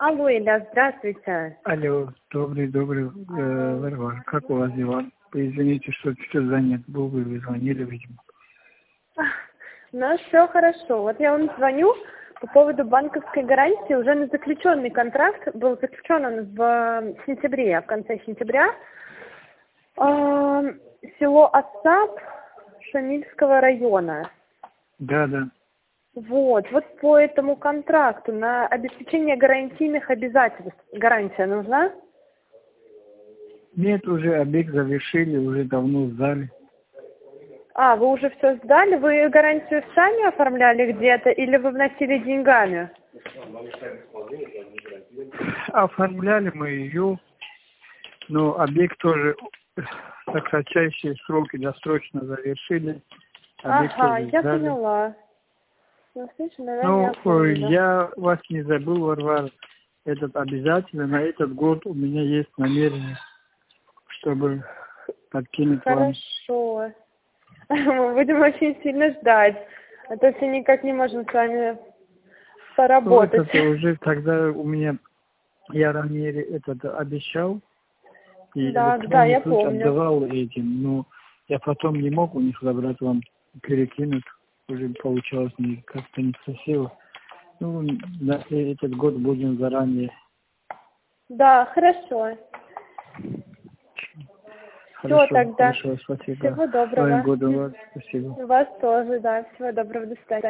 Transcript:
Алло, Илья, здравствуйте. Алло, добрый, Варвара, как у вас дела? Извините, что чуть занят был, вы звонили, видимо. У нас все хорошо. Вот я вам звоню по поводу банковской гарантии. Уже на заключенный контракт был заключен он в сентябре, в конце сентября. Село Осап Шамильского района. Да. Вот по этому контракту на обеспечение гарантийных обязательств гарантия нужна? Нет, уже объект завершили, уже давно сдали. Вы уже все сдали? Вы гарантию сами оформляли где-то или вы вносили деньгами? Оформляли мы ее, но объект тоже на кратчайшие сроки досрочно завершили. Объект тоже Я сдали. поняла. Я вас не забыл, Варвара. Обязательно на этот год у меня есть намерение, чтобы подкинуть вам. Хорошо. Мы будем очень сильно ждать. А то все никак не можем с вами поработать. Это уже тогда у меня, я ранее обещал. И Да, я помню. отдавал этим, но я потом не мог у них забрать вам перекинуть. Уже получалось как-то некрасиво. На этот год будем заранее. Да, хорошо. Все тогда. Хорошо, спасибо. Всего доброго. С Новым годом вас, спасибо. Вас тоже, да. Всего доброго, до свидания.